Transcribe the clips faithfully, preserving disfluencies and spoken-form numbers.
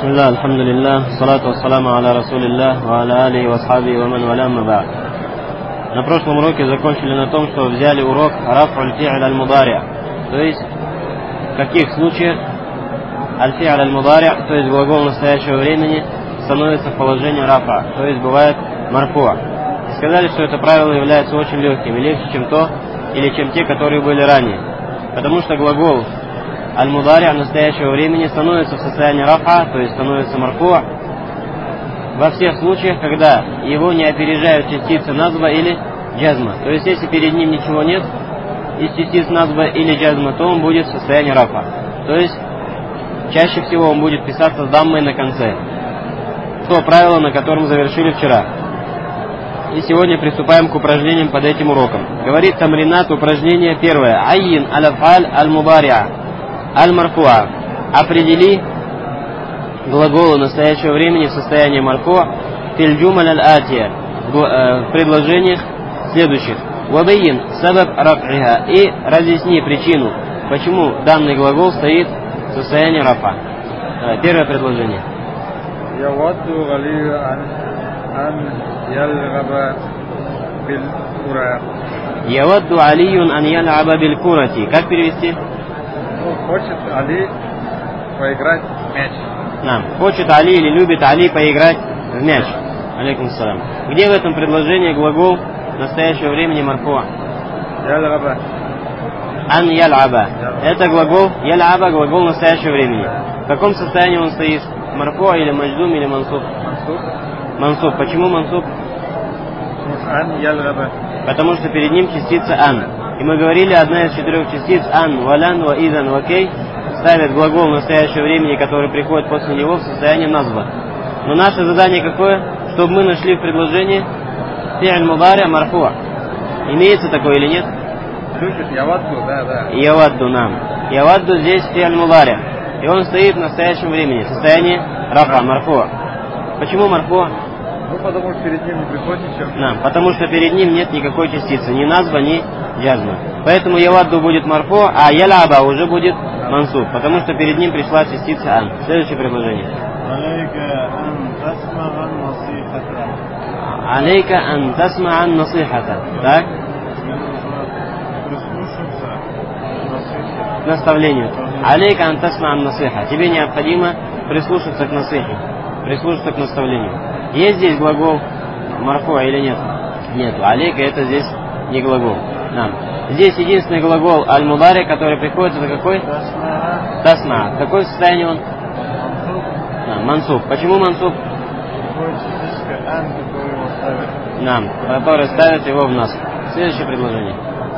Бисмилlah, альхамдулиллах, салату вассаламу аля расулиллах, ва аля алихи ва асхабихи ва ман валя, амма ба'д. На прошлом уроке закончили на том, что взяли урок раф'уль фи'ль аль-мудари'. То есть, в каких случаях аль-фи'ль аль-мудари', то есть глагол настоящего времени, становится в положении рафа, то есть бывает марфуа. И сказали, что это правило является очень легким, и легче, чем то, или чем те, которые были ранее. Потому что глагол аль-мудари' настоящего времени становится в состоянии рафа, то есть становится марфуа, во всех случаях, когда его не опережают частицы назба или джазма. То есть, если перед ним ничего нет из частиц назба или джазма, то он будет в состоянии рафа. То есть, чаще всего он будет писаться с даммой на конце. То правило, на котором завершили вчера. И сегодня приступаем к упражнениям под этим уроком. Говорит тамринат, упражнение первое. Айин аль-аф'аль аль-мудари'a аль-марфуа. Определи глаголы настоящего времени в состоянии марфуа фил джумаль аль-атия, в предложениях следующих. Вабайин сабаб раф'иха. И разъясни причину, почему данный глагол стоит в состоянии рафа. Первое предложение. Явадду галию ан ан ялгаба бил кура. Явадду алиюн ан ялгаба бил курати. Как перевести? Хочет Али поиграть в мяч. Нам. Хочет Али или любит Али поиграть в мяч. Алейкум салам. Где в этом предложении глагол настоящего времени марфуа? Ялгаба. Ан ял'аба. Это глагол ял'аба, глагол настоящего времени. В каком состоянии он стоит? Марфуа или маджзум или мансуб? Мансуб. Мансуб. Почему мансуб? Ан ялгаба. Потому что перед ним частица ан. И мы говорили, одна из четырех частиц ан, валян, ва идан, ва кей ставит глагол настоящего времени, который приходит после него, в состояние назба. Но наше задание какое? Чтобы мы нашли в предложении фи'ль мудари' марфуа. Имеется такое или нет? Любит явадду, да, да. Явадду нам. Явадду здесь фи'ль мудари'. И он стоит в настоящем времени, в состоянии рафа, марфуа. Почему марфуа? Ну, потому что перед ним не приходит ничего. Да, потому что перед ним нет никакой частицы, ни назба, ни джазма. Поэтому явадду будет марфуа, а ял'аба уже будет мансуб, потому что перед ним пришла частица ан. Следующее предложение. Алейка ан тасма'ан насихата. Так? К наставлению. Алейка ан тасма'ан насиха. Тебе необходимо прислушаться к насихе, прислушаться к наставлению. Есть здесь глагол марфуа или нет? Нету. Алейка это здесь не глагол. Да. Здесь единственный глагол аль-мудари, который приходит, это какой? Тасма. В какое состояние он? Да, мансуб. Почему мансуб? Нам, который ставит его в нас. Следующее предложение.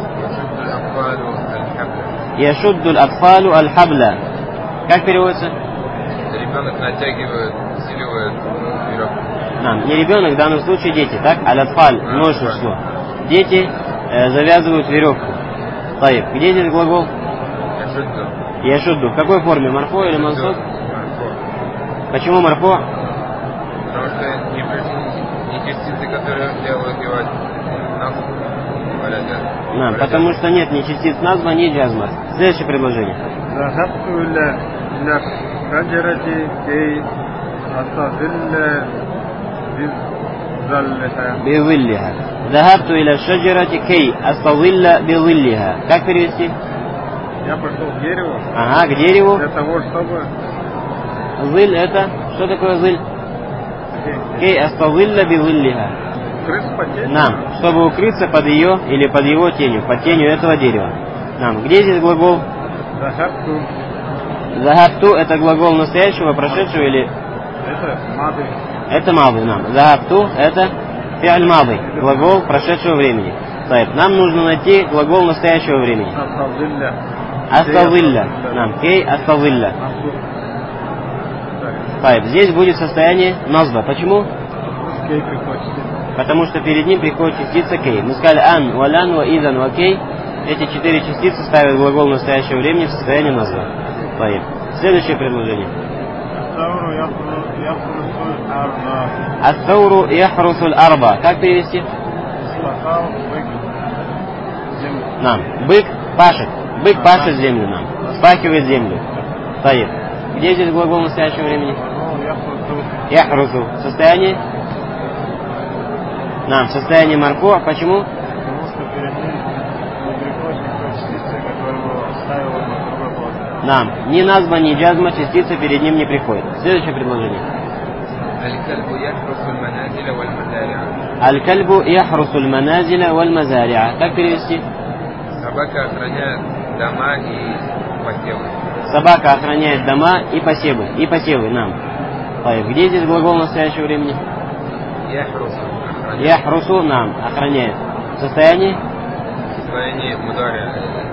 Яшудду аль-атфалу аль-хабля. Как переводится? Ребенок натягивает, усиливает веревку. Да, не ребенок, в данном случае дети, так? Аль-атфаль, множество число. Дети э, завязывают веревку. Таиб. Где здесь глагол? Яшудду. Яшудду. В какой форме? Марфу или мансуб? Почему марфу? Потому что не, не частицы, которые делают его назва, валят джазма. Да, потому что нет ни частиц назва, ни джазма. Следующее предложение. Захабту ля ля шаджарати кей астазилля бизаллиха. Бизиллиха. Захабту иля шаджарати кей астазилля бизиллиха. Как перевести? Я пошел к дереву. Ага, к дереву. Для того, чтобы... Зыль это... Что такое зыль? Кей астазилля бизиллиха. Крыс потеть. Нам, чтобы укрыться под ее или под его тенью, под тенью этого дерева. Нам, где здесь глагол? Захабту. Захабту это глагол настоящего, прошедшего или... Это мады. Это мады нам. Захабту это фи'ль мады, глагол прошедшего времени. Таиб. Нам нужно найти глагол настоящего времени. Астазилля. Астазилля. Нам, кей астазилля. Таиб. Здесь будет состояние назба. Почему? Кей приходит. Потому что перед ним приходит частица кей. Мы сказали ан, валян, ва идан, ва кей. Эти четыре частицы ставят глагол настоящего времени в состояние назва. Таиб. Следующее предложение. Ат-тауру яхрусуль арба. Как перевести? Нам. Бык пашет. Бык пашет землю нам. Спахивает землю. Таиб. Где здесь глагол настоящего времени? Яхрусу. В состоянии? Нам, в состоянии марфу. Почему? Потому что перед ним не приходит никакой частицы, которая его ставила на другой положение. Нам. Ни назба, ни джазма частица перед ним не приходит. Следующее предложение. الكلب يحرس المنازل والمزارع. Аль-кальбу яхрусу аль-маназиля валь-мазариа. Как перевести? Собака охраняет дома и посевы. Собака охраняет дома и посевы. И посевы нам. Таиб. Где здесь глагол настоящего времени? Яхрусу. Охраняет. Яхрусу нам. Охраняет. В состоянии? В состоянии мударя.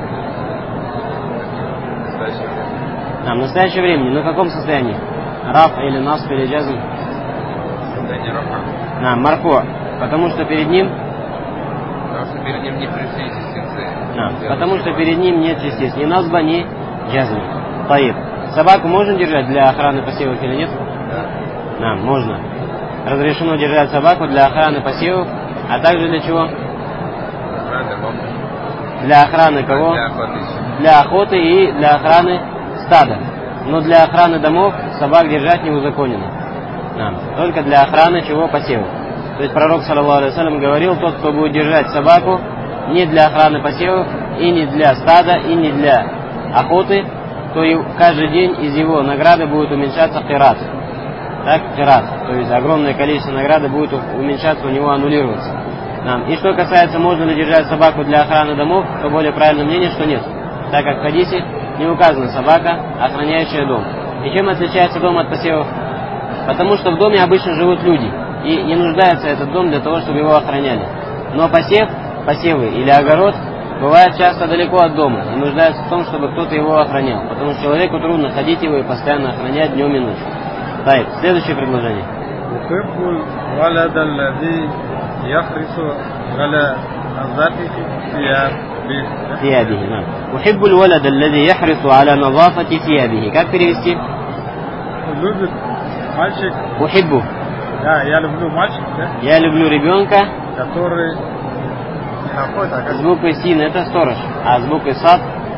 Настоящее время. Нам. В настоящее времени. На каком состоянии? Раф или насб или джазм? Состояние рафа. Нам. Марфу. Потому что перед ним? Потому что перед ним не пришли частицы. Нам. Потому что перед ним нет частиц. Ни назба, ни джазм. Таиб. Собаку можно держать для охраны посевов или нет? Да. Нам. Можно. Разрешено держать собаку для охраны посевов, а также для чего? Охрана домов. Для охраны кого? Для охоты еще. Для охоты и для охраны стада. Но для охраны домов собак держать не узаконено. Нам. Только для охраны чего? Посевов. То есть пророк, саллаллаху алейхи ва саллям, говорил, тот, кто будет держать собаку не для охраны посевов, и не для стада, и не для охоты, то и каждый день из его награды будет уменьшаться кират. Так, кират. То есть огромное количество награды будет уменьшаться, у него аннулироваться. Нам. И что касается, можно ли держать собаку для охраны домов, то более правильное мнение, что нет. Так как в хадисе не указана собака, охраняющая дом. И чем отличается дом от посевов? Потому что в доме обычно живут люди, и не нуждается этот дом для того, чтобы его охраняли. Но посев, посевы или огород бывает часто далеко от дома и нуждается в том, чтобы кто-то его охранял, потому что человеку трудно ходить его и постоянно охранять днем и ночью. Так, следующее предложение. يحب الولد الذي يحرص على نظافة ثيابه. ثيابه, نعم. أحب الولد الذي يحرص على نظافة ثيابه. Как перевести? Любит мальчик. أحبه. Да, я люблю мальчик, да, Я люблю ребенка. который не находит, а как С буквой син это сторож, а с буквой сад,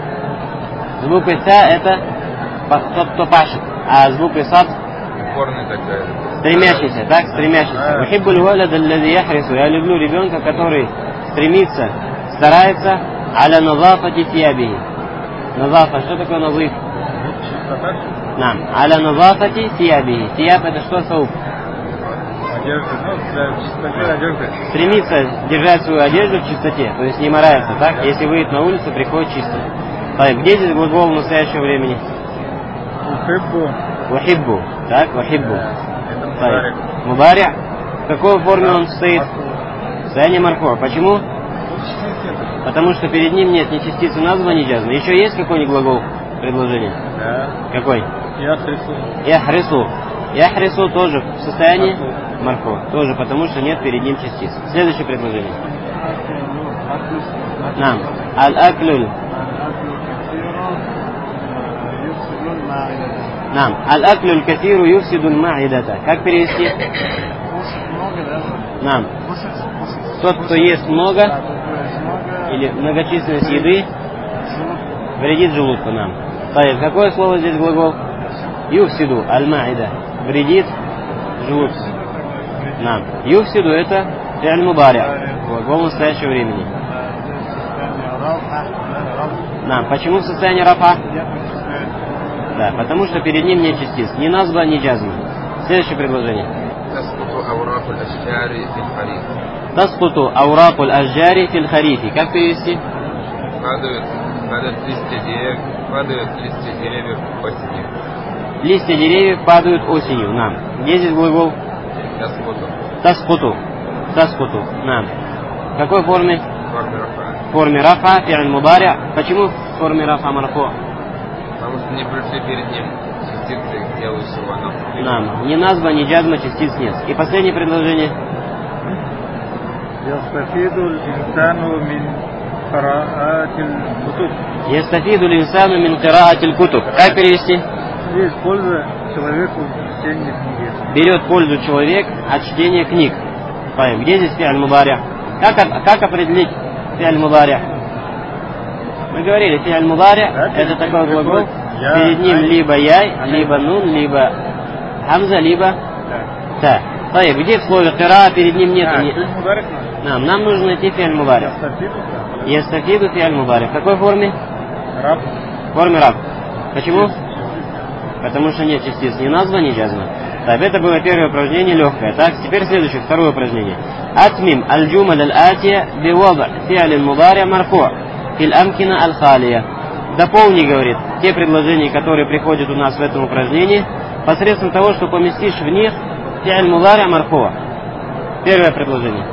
с буквой та это тот, кто пашет, а с буквой сад Упорный такой. стремящийся, так, стремящийся. Ухиббуль валяда аллади яхрису. Я люблю ребенка, который стремится, старается аля назафати тиябихи. Назафа, что такое назыф? чистота, Нам. Аля назафати тиябихи. Тияб это что? Сауп. одежды, ну, для чистоты одежды. Стремится держать свою одежду в чистоте, то есть не морается, так? Если выйдет на улицу, приходит чисто. Так, где здесь глагол в настоящего времени? Ухиббу. Вахиббу, так, вахиббу. Это Так, мударик. мударя. В какой форме он стоит? В состоянии марфу. Почему? Потому что перед ним нет ни частицы назва, ни джазма. Еще есть какой-нибудь глагол предложения? Да. Какой? Яхрису. Яхрису. Яхрису тоже в состоянии марфу. Тоже потому, что нет перед ним частиц. Следующее предложение. Нам. Аль-аклюль. Нам. Аль-аклюль кафиру юфсидуль ма'идата. Как перевести? Нам. Тот, кто ест много или многочисленность еды, вредит желудку нам. Так, какое слово здесь глагол? Юфсиду аль-ма'iда. Вредит желудку. Нам. Юфсиду это фи'аль мударя. Глагол настоящего времени. Нам. Почему в состоянии рафа? Да, потому что перед ним нет частиц. Ни назба, ни джазма. Следующее предложение. تسقط أوراق الأشجار في الخريف. Таскуту ауракуль ажджари фил харифи. Как перевести? Падают, падают листья деревьев, падают листья деревьев осенью. Листья деревьев падают осенью. Нам. Где здесь глагол? Таскуту. Таскуту. Таскуту. Нам. В какой форме? Форме рафа. В форме рафа, фи'аль мударя. Почему в форме рафа марфу? Потому что не пришли перед ним частицы, делающего нам. Нам. Ни назва, ни джазма, частиц нет. И последнее предложение. يستفيد الإنسان من قراءة الكتب. Ястафиду линсану мин кираатиль кутуб. Как перевести? Есть польза человеку в чтении книги. Берет пользу человек от чтения книг. Понял. Где здесь фи'аль мударя? Как, как определить фи'аль мударя? Мы говорили, фи'аль мударя Да, это такой глагол. я, Перед ним ай, либо яй, либо нун, либо хамза, либо Та. Таиб, где в слове кира перед ним нет? А, ни- фи'ль мударик надо. Нам, нам нужно найти фи'аль мудари. Ястафиду, да. Ястафиду фи'аль мудари. В какой форме? Раб. В форме раб. Почему? Потому что нет частиц ни назва, ни джазма. Так, это было первое упражнение, легкое. Так, теперь следующее, второе упражнение. Атмим аль-джумаль аль-атия бивада фи'аль мудари марфу' фил амкина аль-халия. Дополни, говорит, те предложения, которые приходят у нас в этом упражнении, посредством того, что поместишь в них фи'аль мудари марфу'. Первое предложение.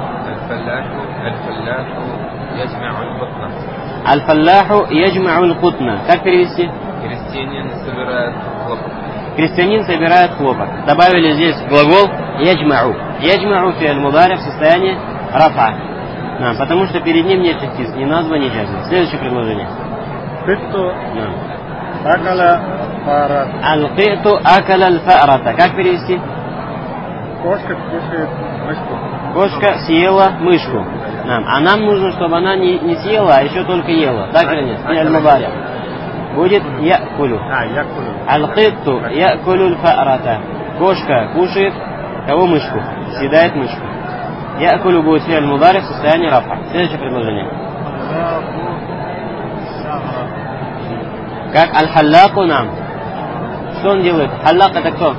الفلاح يجمع القطن. Аль-фалляху яджмa'у аль-кутна. Как перевести? Крестьянин собирает хлопок. Крестьянин собирает хлопок. Добавили здесь глагол яджмa'у. Яджмa'у фи'аль мудари в состоянии рафа. Да, потому что перед ним нет частиц, ни назва, ни джазма. Следующее предложение. Китту Да. акала фарат. Аль-киту акаля аль-фарата. Как перевести? Кошка кушает мышку. Кошка съела мышку. Нам. А нам нужно, чтобы она не, не съела, а еще только ела. Так или нет? Фи'аль мудари. Будет якулю. А, я кулю. Аль-китту якулю аль-фарата. Кошка кушает кого мышку? Съедает мышку. Якулю будет фи'аль мудари в состоянии рафа. Следующее предложение. Как аль-халлаку нам. Что он делает? Халлак это кто?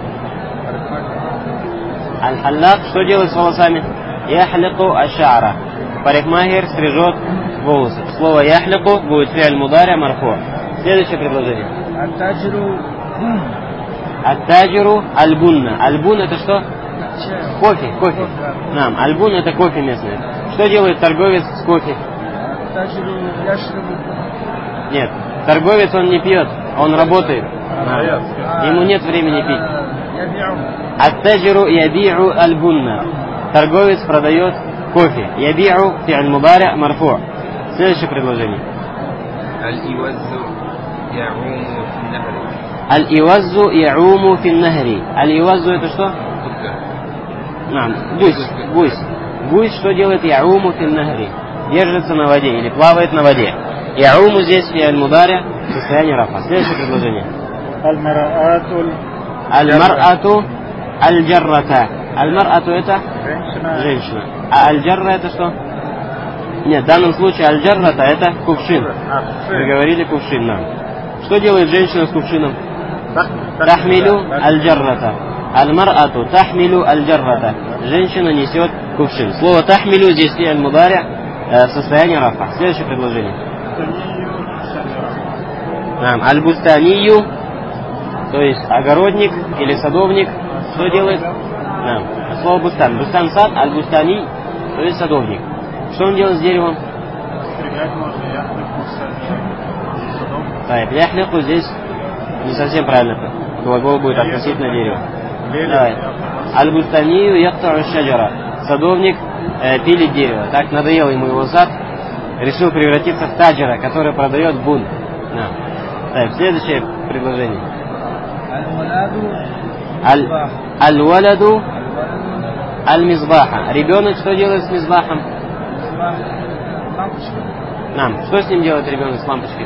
Аль-халлак что делает с волосами? Яхлику аш-ша'ра. Парикмахер стрижет волосы. Слово яхлику будет фи'аль мудари марфу'. Следующее предложение. Аттаджиру. Аттаджиру аль-бунна. Аль-бун это что? Кофе, кофе. Нам. Аль-бун это кофе местный. Что делает торговец с кофе? Аттаджиру яшрабу. Нет. Торговец он не пьет, он работает. Да. Ему нет времени пить. Яби'у. Аттаджиру яби'у аль-бунна. Торговец продает кофе. Яби'у фи'аль мудари марфу'. Следующее предложение. الإوز يعوم في النهر. Аль-иваззу яуму фин-нахри. Аль-иваззу это что? Нам. Гусь. Гусь. Гусь что делает? Яуму фин-нахри. Держится на воде или плавает на воде. Яуму здесь фи'аль мудари в состоянии рафа. Следующее предложение. Аль-мараатуль. Аль-мар'ату аль-джаррата. Аль-мар'ату это Женщина. женщина. А аль-джарра это что? Нет, в данном случае аль-джаррата это кувшин. А, Вы говорили кувшин нам. Что делает женщина с кувшином? Тах- Тахмилю Да, аль-джаррата. Аль-мар'ату тахмилю аль-джаррата. Женщина несет кувшин. Слово тахмилю здесь фи'аль мудари э, в состоянии рафа. Следующее предложение. Нам. Аль-бустанию, то есть огородник или садовник, что делает? Нам. Слово бустан. Бустан сад, аль-бустани, то есть садовник. Что он делает с деревом? Стрелять можно, я хочу садом. Так, яхлику здесь не совсем правильно. Глагол будет относительно дерева. Давай. Аль-бустанию яхтару шаджара. Садовник э, пилит дерево. Так надоел ему его сад, решил превратиться в таджира, который продает бун. Да. Так, следующее предложение. Аль- Аль-валаду аль-мизбаха. Ребенок что делает с мизбахом? Нам. Что с ним делает ребенок с лампочкой?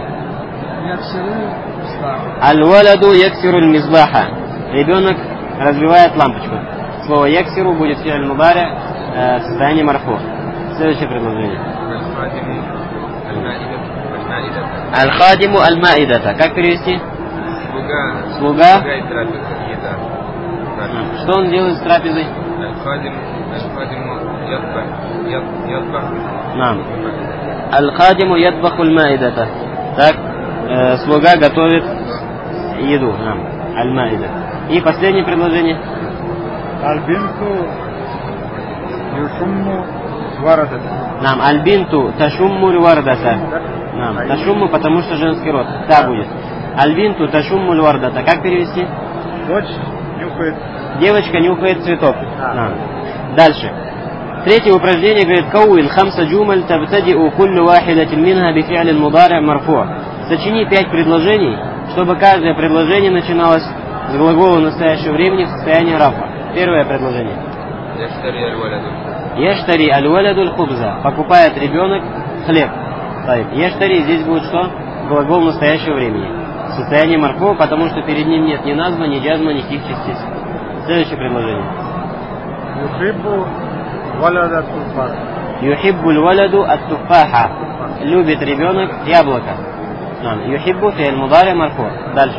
Аль-валаду яксиру аль-мизбаха. Ребенок разбивает лампочку. Слово яксиру будет фи'аль мудари э, в состоянии марфу. Следующее предложение. الخادم المائدة. المائدة. Аль-хадиму аль-маидата. Как перевести? Слуга. Слуга. Слуга и трапеза. Еда. М. Что он делает с трапезой? الخادم الخادم يطبخ يط- يطبخ. Нам. Аль-хадиму ядбаху аль-маидата. Так, э, слуга готовит еду. Нам. Аль-маида. И последнее предложение. Аль-бинту юшумму варадат. Нам. Аль-бинту ташумму аль-вардата. Нам. Ташумму, потому что женский род. Так будет. Аль-бинту ташумму аль-вардата. Как перевести? Дочь нюхает. Девочка нюхает цветок. А. Нам. Дальше. Третье упражнение говорит: Кауин хамса джумаль табтадиу куллю вахидатин минха бифи'аль мудари марфу'. Сочини пять предложений, чтобы каждое предложение начиналось с глагола настоящего времени в состоянии рафа. Первое предложение. يشتري الولد. Ештари аль-валяду аль-хубза. Покупает ребенок хлеб. Так, Ештари здесь будет что? Глагол настоящего времени. В состоянии марфу, потому что перед ним нет ни назва, ни джазма, ни никаких частиц. Следующее предложение. Юхиббу валяда туфах. Юхиббуль валяду ат-туфаха. Любит ребенок яблоко. Юхиббу фи'ль мудари марфу. Дальше.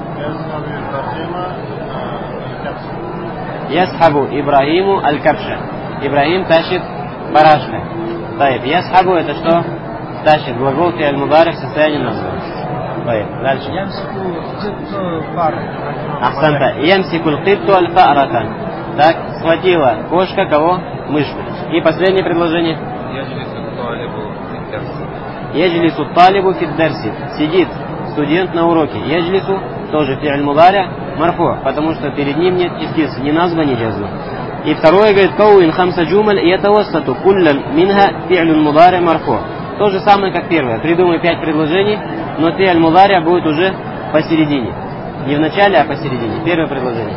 Ясхабу Ибрахиму аль-кабша. Ибрахим тащит барашка. Таиб. Ясхабу это что? Тащит. Глагол фи'ль мудари в состоянии назва. Таиб. Дальше. Ахсанта. Ямсикуль китту аль-фа'ратан. Так, схватила кошка кого? Мышку. И последнее предложение. Яджлису талибу фиддарси. Сидит студент на уроке. Яджлису тоже фи'ль мудари марфу, потому что перед ним нет частицы, ни назва, ни джазма. И второе говорит, кауин хамса джумаль и ятавассату куллян минха фи'ль мудари марфу. То же самое, как первое. Придумай пять предложений, но фи'ль мудари будет уже посередине. Не в начале, а посередине. Первое предложение.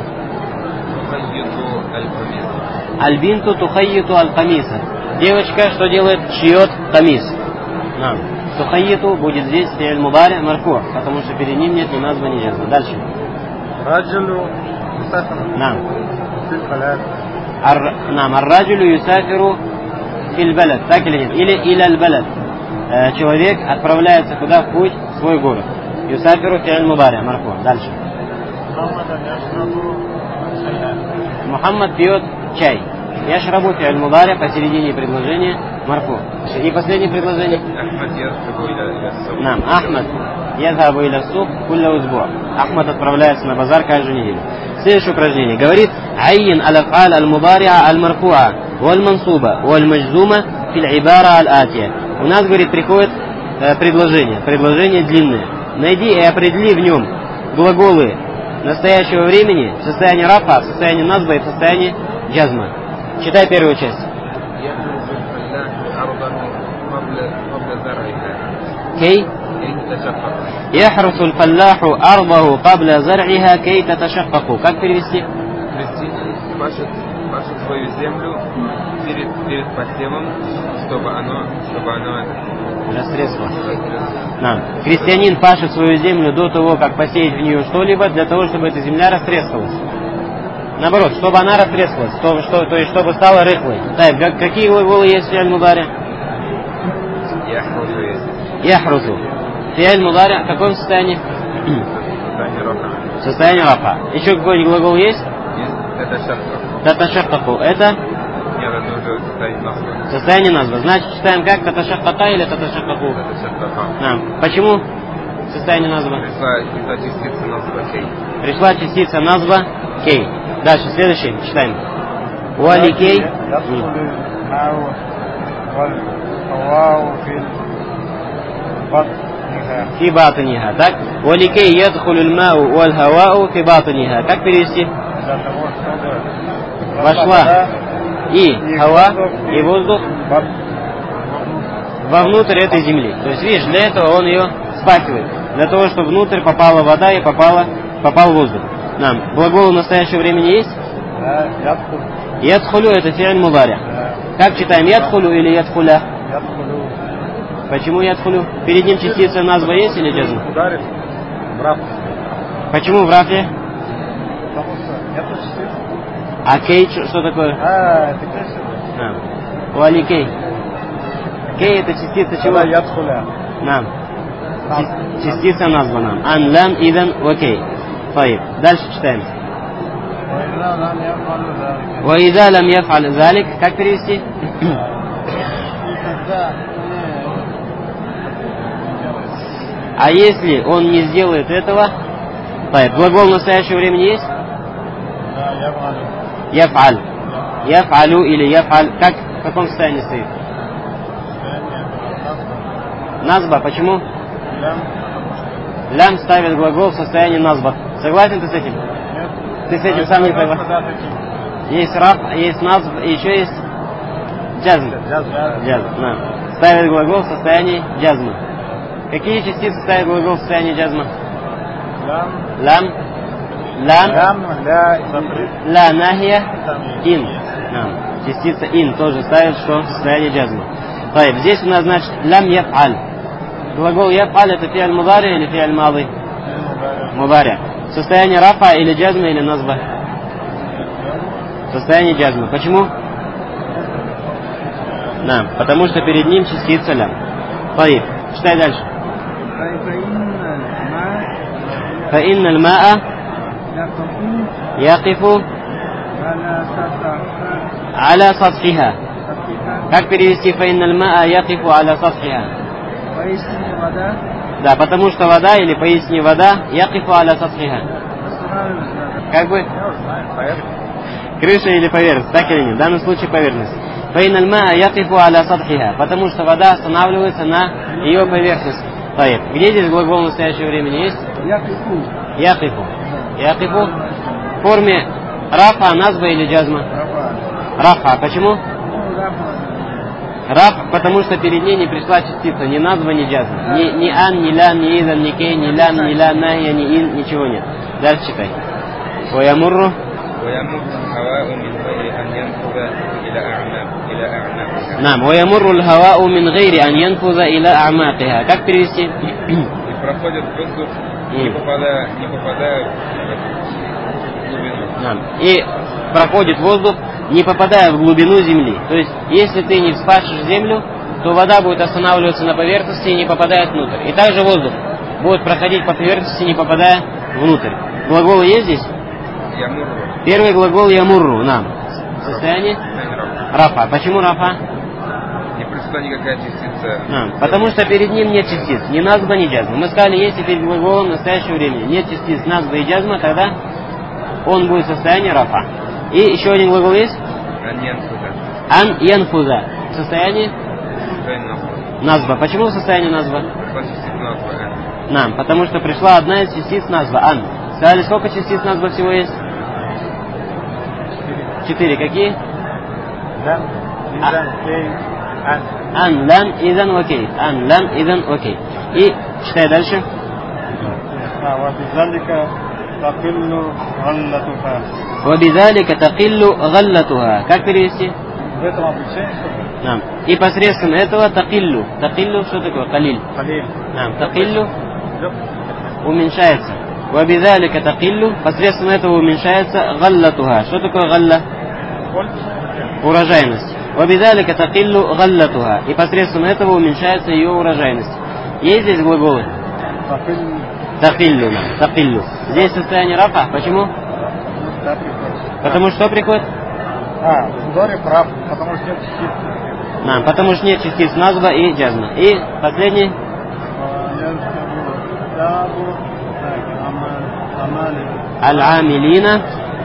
Альбинту тухайиту аль-камиса. Девочка что делает? Шьет камис. Нам. Тухайиту будет здесь фи'ль мудари марфу, потому что перед ним нет ни назва, ни джазма. Дальше. Раджулю Нам. фильбалят. Нам. Ар-раджулю юсафиру фильбалят. Так или нет? Или иля аль-балят. Человек отправляется куда? В путь, в свой город. Юсафиру фи'ль мудари марфу. Дальше. Мухаммад пьет чай. Яшрабу фи'ль мудари посередине предложения марфу. И последнее предложение. Нам. Ахмад язхабу иля сук кулля узбу. Ахмад отправляется на базар каждую неделю. Следующее упражнение. Говорит: айин аль-аф'аль аль-мудари'a аль-марфу'a валь-мансуба валь-маджзума фил ибара аль-атия. У нас, говорит, приходит э, предложение. Предложение длинное. Найди и определи в нем глаголы настоящего времени в состоянии рафа, в состоянии назба и в состоянии джазма. Читай первую часть. Кей. Яхрусу аль-фаллаху арбаху кабля зар'иха кей таташаккаку. Как перевести? Крестьянин пашет, пашет свою землю перед, перед посевом, чтобы оно, чтобы оно растрескалось. Да. Крестьянин пашет свою землю до того, как посеять в нее что-либо, для того, чтобы эта земля растрескалась. Наоборот, чтобы она растрескалась, то, что, то есть чтобы стала рыхлой. Так, какие глаголы есть в фи'ль мудари? Яхрусу есть. Яхрусу. Фи'ль мудари в каком состоянии? В состоянии рафа. Еще какой-нибудь глагол есть? Есть таташаккаку. Таташаккаку. Это? Нет, это уже состояние назва. Состояние назва. Значит, читаем как? Таташаккака или таташаккаку? Таташаккака. Да. Почему состояние назва? Пришла, пришла частица назва кей. Пришла частица назва кей. Дальше, следующий, читаем. Уали кей. Фи батниха. Так? Уали кей ядхулю аль-мау валь хавау фи батниха. Как перевести? Вошла и хава, и воздух вовнутрь этой земли. То есть, видишь, для этого он ее спахивает. Для того, чтобы внутрь попала вода и попала, попал воздух. Нам. Глагол настоящего времени есть? Да, ядхулю. Ядхулю это фи'ль мудари. Как читаем? Ядхулю или ядхуля? Ядхулю. Почему ядхулю? Перед ним частица назва есть или джазм? Ударит в раф. Почему в рафе? Потому что нету частицы. А кей что такое? А, это кейс. А. Уали кей. Кей это частица чего? Ядхуля. Нам. Частица назва нам. Ан лам идан окей. طيب. Дальше читаем. وإذا لم يفعل ذلك. Как перевести? А если он не сделает этого? طيب. Глагол настоящего времени есть? Яф'аль. Яф'алю или яф'аль. Как? В каком состоянии стоит? Назба. Почему? Лям ставит глагол в состоянии назба. Согласен ты с этим? Нет. Ты с этим сам не согласен? Есть раб, есть назб, и еще есть джазм. Джазм. Да. Ставит глагол в состоянии джазма. Какие частицы ставят глагол в состоянии джазма? Лам. Лам. Лам. Ля. Ла нахия. Ин. Да. Частица ин тоже ставит, что в состоянии джазма. طيب. Здесь у нас значит лам яф'аль. Глагол яф'аль это фи'ль мудари или фи'ль мади? Мудари. Состояние рафа или джазма или назба? Состояние джазма. Почему? Да, потому что перед ним частица лям. Таиб. Читай дальше. فإن الماء يقف على سطحها. Как перевести فإن الماء يقف على سطحها? Да, потому что вода, или поясни вода, يقف على سطحها. Как бы? Крыша или поверхность, так или нет? В данном случае поверхность. فإن الماء يقف على سطحها. Потому что вода останавливается на ее поверхности. Таиб. Где здесь глагол в настоящее времени есть? Якифу. Якифу. В форме рафа, назба или джазма? Рафа. Почему? Раф, потому что перед ней не пришла частица, ни назба, ни джазма. Ни, ни ан, ни лян, ни изан, ни кей, ни лян, ни ля, нахья, ни ин, ничего нет. Дальше читай. Ваямурру. Нам. Ваямурру л-хавау мин гайри ан янфуза иля а'макиха. Как перевести? И проходит воздух, не попадая, не попадая в глубину. Нам. И проходит воздух, не попадая в глубину земли. То есть, если ты не вспашешь землю, то вода будет останавливаться на поверхности и не попадает внутрь. И также воздух будет проходить по поверхности, не попадая внутрь. Глаголы есть здесь? Ямурру. Первый глагол ямурру. Нам. Состояние? Рафа. Почему рафа? Не пришла никакая частица. Нам. Потому что перед ним нет частиц. Ни назба, ни джазма. Мы сказали, если перед глаголом в настоящее время нет частиц назба и джазма, тогда он будет в состоянии рафа. И еще один глагол есть? Ан янфуза. В состоянии? Назба. Почему в состоянии назба? Нам. Потому что пришла одна из частиц назба. Ан. Сказали, сколько частиц назба всего есть? Четыре. Какие? Лам, изан, кей, ан. Ан, лам, изан, окей. Ан, лам, изан, окей. И читай дальше. وبذلك تقل غلتها. وبذلك تقل غلتها. Как перевести? В этом обучении. Нам. И посредством этого тaqillu. Тaqillu, что такое? Калиль. Калиль. Нам. Тaqillu уменьшается. وبذلك تقل. Посредством этого уменьшается غلتها. Что такое галла? Урожайность. وبذلك تقل غلتها. И посредством этого уменьшается ее урожайность. Есть здесь глаголы? Тaqillu. Тaqillu. Здесь состояние рафа. Почему? Потому что приходит? А, в ударе прав, потому что нет частиц. Да, потому что нет частиц назба и джазма. И последний? Аль-амилина.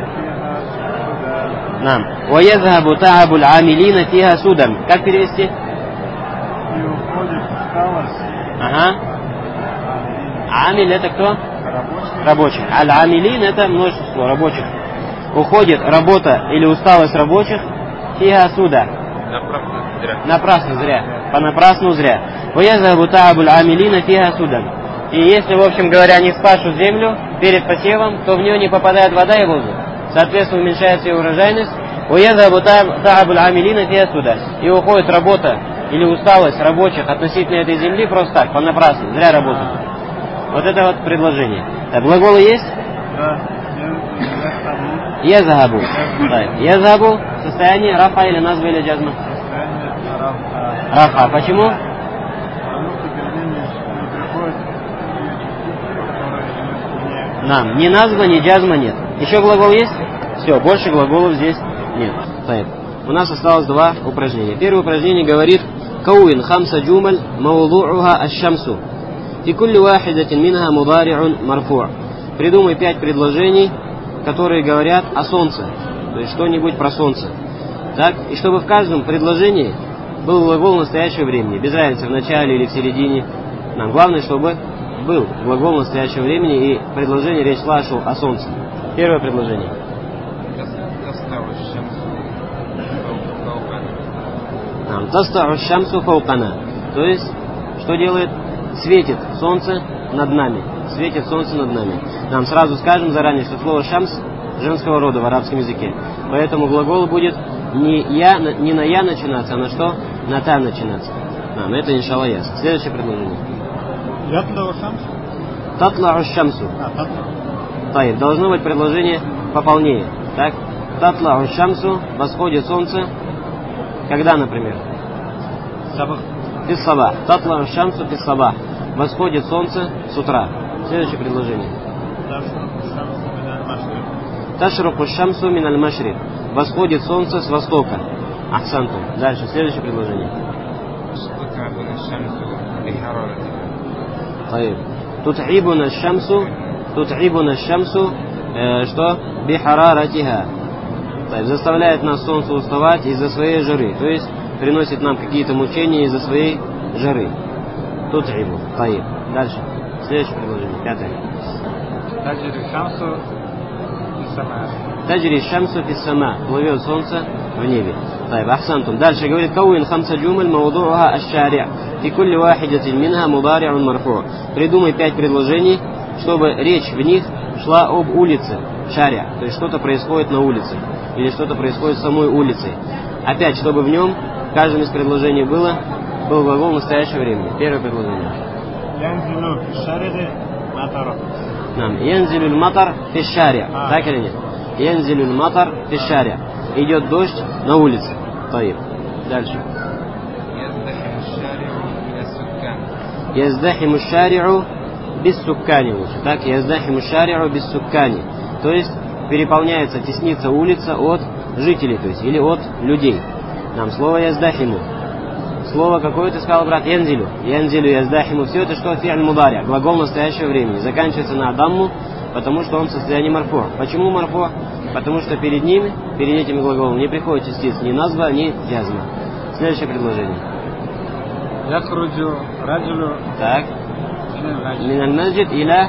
Нам. وَيَذْهَبُ تَعَبُ الْعَامِلِينَ فِيهَا судан. Как перевести? И уходит усталость. Ага. Амиль это кто? Рабочий. Рабочий. Аль-амилин это множество рабочих. Уходит работа или усталость рабочих фига суда. Напрасно зря. Напрасно зря. Понапрасну зря. وَيَذْهَبُ تَعَبُ الْعَامِلِينَ فِيهَا судан. И если, в общем говоря, не спашут землю перед посевом, то в нее не попадает вода и воздух. Соответственно, уменьшается ее урожайность. وَيَذْهَبُ تَعَبُ الْعَامِلِينَ فِيهَا судан. И уходит работа или усталость рабочих относительно этой земли просто так, понапрасну, зря работают. Вот это вот предложение. Так, глаголы есть? Да. Язгабу. Язгабу в состоянии рафа или назва или джазма? Рафа. Почему? Потому что перед ним не приходит частицы, которые Нам. Ни назва, ни джазма нет. Еще глагол есть? Все, больше глаголов здесь нет. Так. У нас осталось два упражнения. Первое упражнение говорит: Кауин хамса джумаль мауду'уха аш-шамсу. Фи кулли вахидатин минха мудари'ун марфу'. Придумай пять предложений, которые говорят о солнце, то есть что-нибудь про солнце. Так? И чтобы в каждом предложении был глагол настоящего времени, без разницы в начале или в середине. Нам главное, чтобы был глагол настоящего времени и предложение речь шла о солнце. Первое предложение. Нам тастау шамсу фаукана. То есть, что делает? Светит солнце над нами. Светит солнце над нами. Нам сразу скажем заранее, что слово шамс женского рода в арабском языке. Поэтому глагол будет не, я, не на я начинаться, а на что? На та начинаться. Нам это иншалла ясно. Следующее предложение. Ятлау шамс? Татлау шамсу. А, татлау. Таиб. Должно быть предложение пополнее. Так? татлау шамсу, восходит солнце. Когда, например? Сабах. Фиссабах. Татлау шамсу фиссабах. Восходит солнце с утра. Следующее предложение. Ташруку шамсу миналь машрик. Восходит солнце с востока. Ахсанту. Дальше, следующее предложение. Тут'ибуна шамсу. Тут'ибуна шамсу. Что? Бихараратиха. Заставляет нас солнце уставать из-за своей жары. То есть приносит нам какие-то мучения из-за своей жары. Тут'ибу. Таиб. Дальше. Следующее предложение. Пятое. Таджри шамсу фиссама. Таджри шамсу фиссама. Плывет солнце в небе. طيب أحسنتم. Дальше говорит: كون خمس جمل موضوعها الشارع في كل واحدة منها مضارع مرفوع. Придумай пять предложений, чтобы речь в них шла об улице. Шаря. То есть что-то происходит на улице. Или что-то происходит с самой улицей. Опять, чтобы в нем, в каждом из предложений было, был глагол настоящего времени. Первое предложение. Янзилу фишшариги матару. Нам. Янзилю матар фишшаря. Так или нет? Янзилю матар фишшаря. Идет дождь на улице. Таиб. Дальше. Яздахиму шари'у без суккани. Так, яздахиму шари'у без суккани. То есть переполняется, теснится улица от жителей, то есть, или от людей. Нам слово яздахиму. Слово какое ты сказал, брат? Янзилю. Янзилю, яздахиму. Все это что? Фи'аль мударя. Глагол настоящего времени. Заканчивается на дамму, потому что он в состоянии марфу. Почему марфу? Потому что перед ними, перед этим глаголом не приходит частиц ни назва, ни язма. Следующее предложение. Яхруджу раджулу. Так. Миналь маджид иля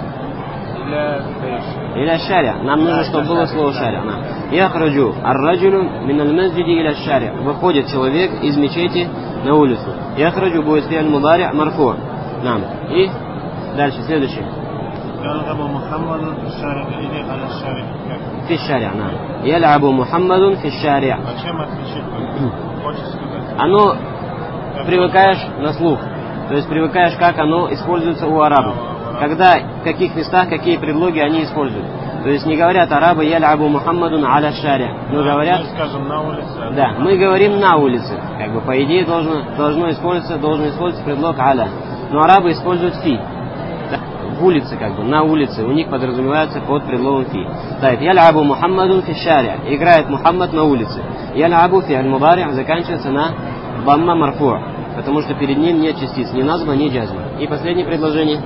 иля шаря. Нам нужно, чтобы было слово шаря. Яхруджу ар-раджулу миналь маджиди иля шаря. Выходит человек из мечети на улицу. Яхруджу будет фи'аль мудари' марфу. Нам. И дальше, следующее. يلعب محمد في الشارع إليه على الشارع. في الشارع, نعم. يلعب محمد في الشارع. Зачем отличить? Хочешь сказать? Оно привыкаешь на слух. То есть привыкаешь, как оно используется у арабов. Когда, в каких местах, какие предлоги они используют. То есть не говорят арабы «Ялябу Мухаммадун аля шаря». Но говорят... Мы скажем на улице. Да, мы говорим на улице. Как бы по идее должно, должно использоваться, должен использоваться предлог «аля». Но арабы используют «фи». В улице, как бы, на улице. У них подразумевается под предлогом «фи». Так, «Ялябу Мухаммадун фи шаря». Играет Мухаммад на улице. «Ялябу фи аль-мудари» заканчивается на «бамма марфу». Потому что перед ним нет частиц ни назва, ни джазма. И последнее предложение.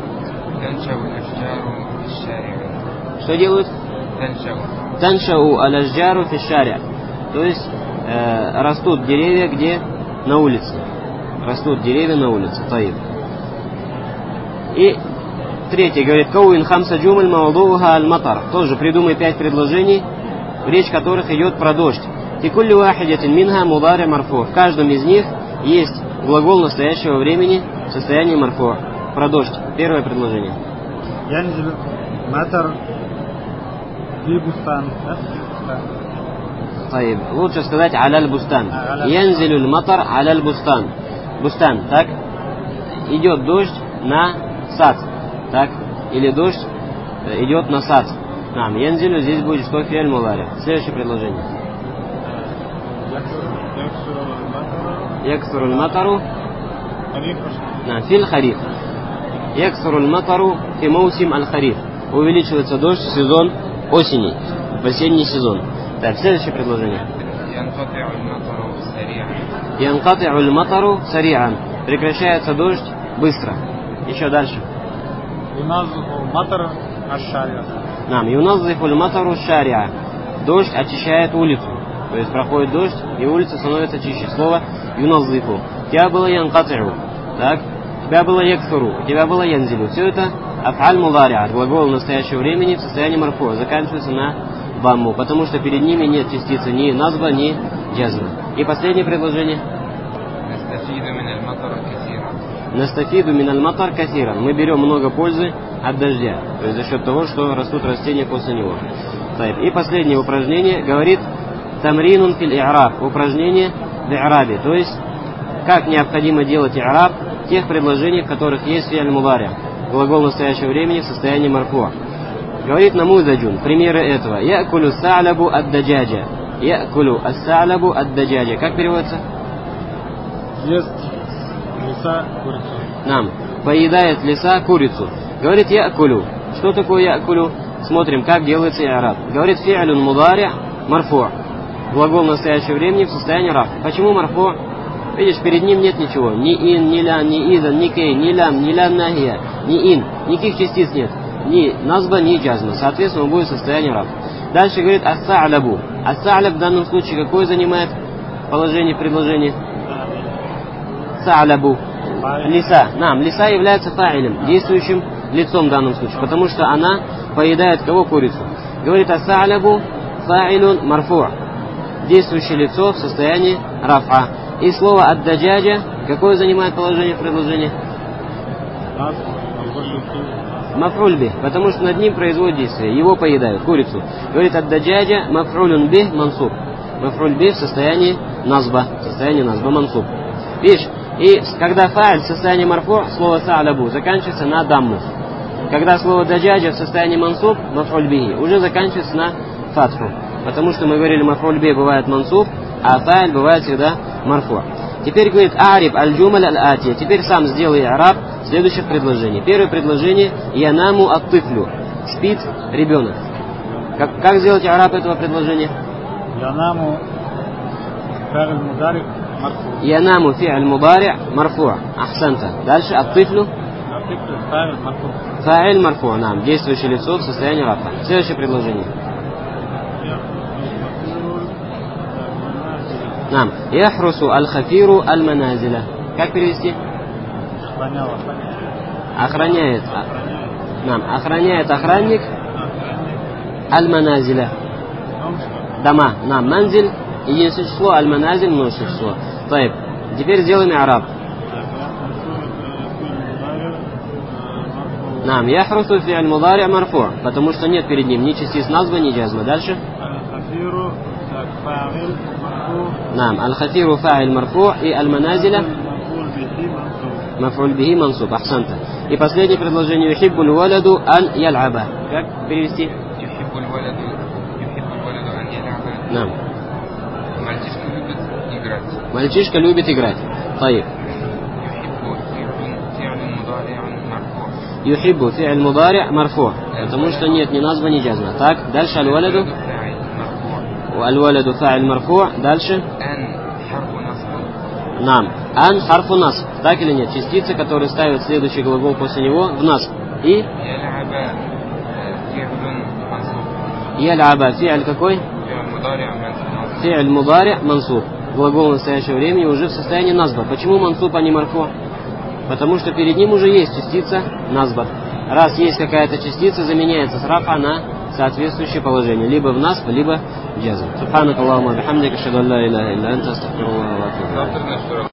Что делают? Таншау аляжджару фишаря. То есть э, растут деревья где? На улице. Растут деревья на улице. Таиб. И третье говорит: Кауин хамса джумаль маудуха аль-матар. Тоже придумай пять предложений, речь которых идет про дождь. Тикулли вахидятин минха мудари марфу. В каждом из них есть глагол настоящего времени в состоянии марфу. Про дождь. Первое предложение. Янзилю матар фи бустан. Таиб. Лучше сказать аляль бустан. Янзилю матар аляль бустан. Бустан, так? Идет дождь на сад. Так? Или дождь идет на сад. Нам. Янзилю здесь будет что? Фи'аль мудари. Следующее предложение. Яксуру аль-матару фил хариф. Яксуру аль-матару фи маусим аль-хариф. Увеличивается дождь в сезон осени, в осенний сезон. Так, следующее предложение. Янкати'у аль-матару сари'ан. Прекращается дождь быстро. Еще дальше. Юназзуху матар аш-шари'a. Нам. Юназзуху аль-матару аш-шари'a. Дождь очищает улицу. То есть проходит дождь, и улица становится чище. Слово юназзиху. У тебя было янкати'у. Так? У тебя было яксуру. У тебя было янзилю. Все это аф'аль мудари'ат. Глагол настоящего времени в состоянии марфу. Заканчивается на бамму. Потому что перед ними нет частицы ни назва, ни джазма. И последнее предложение. Настафиду миналь матар касиран. Мы берем много пользы от дождя. То есть за счет того, что растут растения после него. И последнее упражнение говорит тамринун фил и'раб. Упражнение в и'рабе. То есть как необходимо делать и'раб тех предложений, в которых есть фи'аль мудари. Глагол настоящего времени в состоянии марфу. Говорит намузаджун. Примеры этого. Якулю са'лабу ад-даджаджа. Якулю ас-са'лабу ад-даджаджа. Как переводится? Ест лиса курицу. Нам. Поедает лиса курицу. Говорит якулю. Что такое якулю? Смотрим, как делается и'раб. Говорит фи'люн мудари' марфу'. Глагол настоящего времени в состоянии раф. Почему марфу'? Видишь, перед ним нет ничего. Ни ин, ни ля, ни идан, ни кей, ни лям, ни ля нахия, ни ин. Никаких частиц нет. Ни назба, ни джазма. Соответственно, он будет в состоянии раф. Дальше говорит ас-са'лабу. Ас-са'лаб в данном случае какое занимает положение в предложении? Са'лабу. Лиса. Нам. Лиса является фа'илем, действующим лицом в данном случае. Потому что она поедает кого? Курицу. Говорит ас-са'лабу фа'илун марфу'. Действующее лицо в состоянии рафа. И слово ад-даджаджа какое занимает положение в предложении? Маф'уль бих, потому что над ним производит действие. Его поедают, курицу. Говорит ад-даджаджа маф'улюн бих мансуб. Маф'уль бих в состоянии назба. В состоянии назба мансуб. Видишь, и когда фа'иль в состоянии марфу', слово са'лабу заканчивается на дамму. Когда слово даджаджа в состоянии мансуб, маф'уль бихи, уже заканчивается на фатху. Потому что мы говорили, маф'уль бих бывает мансуб, а фа'иль бывает всегда марфу'. Теперь говорит ариб аль-джумаль аль-атия. Теперь сам сделай араб следующих предложений. Первое предложение янаму ат-тыфлю. Спит ребенок. Как, как сделать араб этого предложения? Янаму фи'ль мудари' марфу'. Янаму фи'ль мудари' марфу'. Ахсанта. Дальше ат-тыфлю. Фа'иль марфу'. Фа'иль марфу'. Нам. Действующее лицо в состоянии рафа. Следующее предложение. Нам. Яхрусу аль-хафиру аль-маназиля. Как перевести? Охраняет. Нам. Охраняет охранник аль-маназиля. Дома. Нам. Манзиль. Единственное число. Аль-маназиль. Множественное число. Таиб. Теперь сделаем араб. Нам. Яхрусу фи'аль мудари' марфу'. Потому что нет перед ним ни частиц назба, ни джазма. Дальше. Аль-хафиру фа'иль марфу'. Нам. Аль-хафиру фа'иль марфу' и аль-маназиля маф'уль бихи мансуб. Ахсанта. И последнее предложение. Юхиббуль валаду ан ял'аба. Как перевести? Юхиббуль валаду юхиббуль валаду ан ял'аба. Нам. Мальчишка любит играть. Мальчишка любит играть. Таиб. Юхиббу фи'ль мудари' марфу'. Потому что нет ни назба, ни джазма. Так, дальше аль-валаду. Аль-валаду фа'иль марфу'. Дальше. Нам. Ан харфу насб. Так или нет? Частица, которая ставит следующий глагол после него в насб. И? Ял'аба. Фи'ль какой? Фи'ль мудари' мансуб. Глагол настоящего времени уже в состоянии назба. Почему мансуб, а не марфу'? Потому что перед ним уже есть частица назба. Раз есть какая-то частица, заменяется с рафа на соответствующее положение. Либо в насб, либо джазм. Субханак Аллахумма бихамдика, ашхаду ан ла иляха илля анта, астагфирука ва атубу илейк.